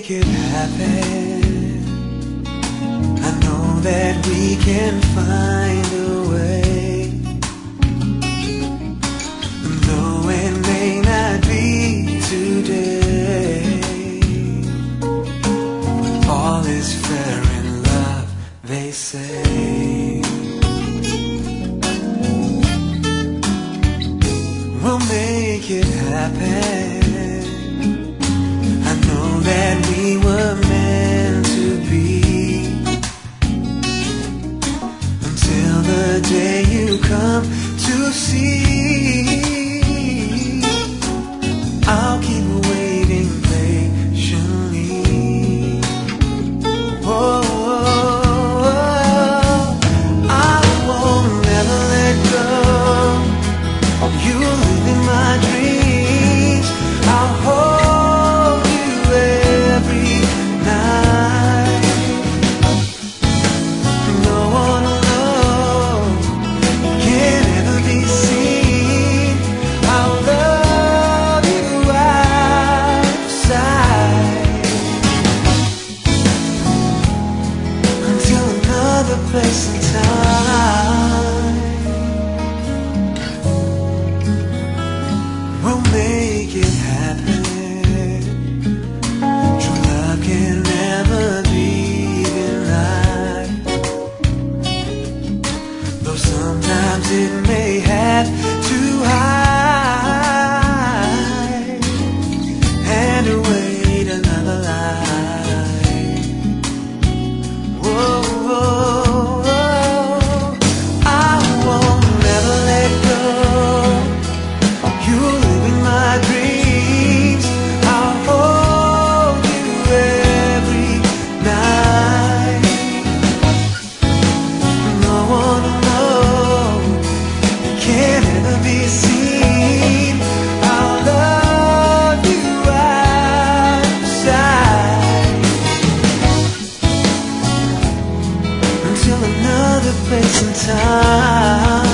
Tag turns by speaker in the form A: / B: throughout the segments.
A: make it happen. I know that we can find a way. Though it may not be today, all is fair in love, they say. We'll make it happen. I know that we were meant to be, until the day you come to see. I'll keep waiting patiently. Oh, I won't never let go. You live in my dreams. I'll hold you every night. No one alone can ever be seen. I'll love you outside, until another place and time. We'll make it happen. True love can never be denied, though sometimes it may have to hide and await another life. Whoa, whoa, whoa. I won't never let go. You live in my dreams. I'll hold you every night. No one alone can ever be seen. I'll love you outside, until another place and time.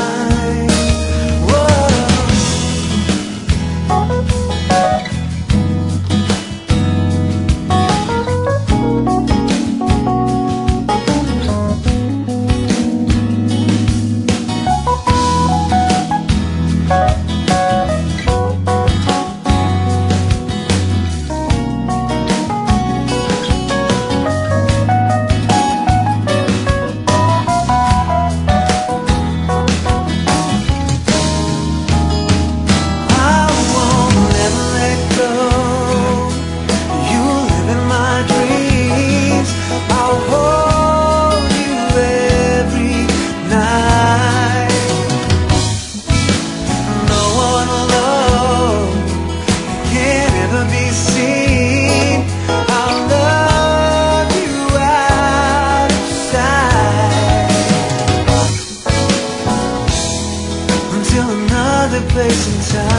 A: Place and time.